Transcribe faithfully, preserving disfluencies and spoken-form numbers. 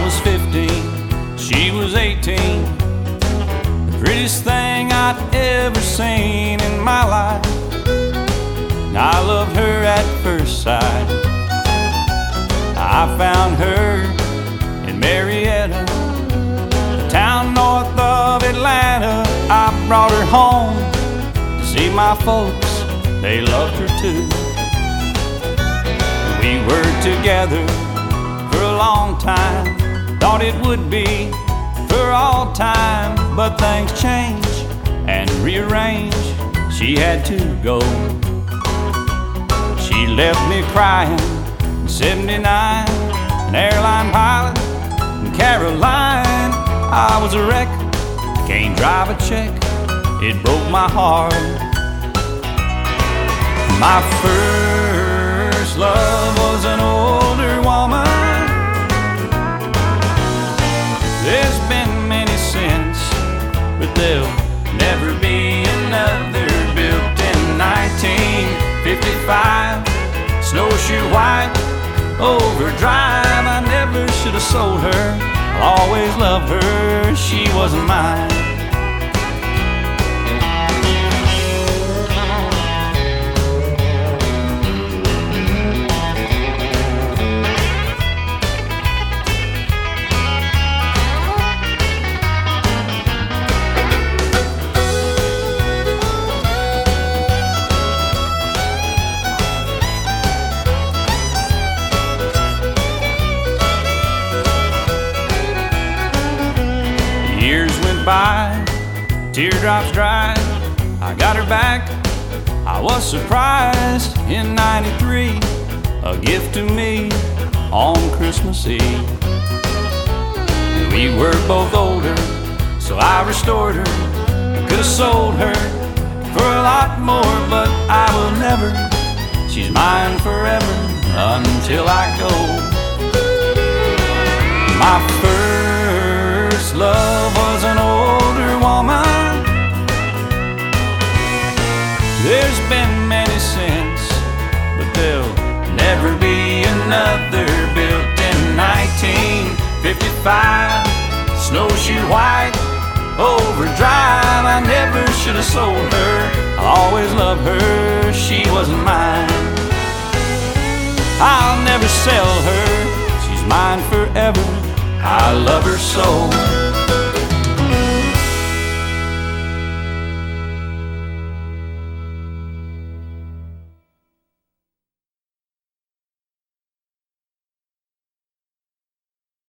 was fifteen, she was eighteen. The prettiest thing I'd ever seen in my life. And I loved her at first sight. I found her in Marietta, a town north of Atlanta. I brought her home to see my folks, they loved her too. We were together for a long time, thought it would be for all time. But things change and rearrange, she had to go. She left me crying in seventy-nine, an airline pilot in Caroline. I was a wreck, can't drive a check, it broke my heart. My first love was an older woman. There's been many since, but there'll never be another. Built in nineteen fifty-five, snowshoe white, overdrive. I never should have sold her, I'll always love her, she wasn't mine. Years went by, teardrops dried, I got her back, I was surprised. In ninety-three, a gift to me on Christmas Eve. We were both older, so I restored her. Could have sold her for a lot more, but I will never. She's mine forever until I go. My first love was an older woman. There's been many since, but there'll never be another. Built in nineteen fifty-five, snowshoe white, overdrive. I never should have sold her, I'll always love her, she wasn't mine. I'll never sell her, she's mine forever, I love her so.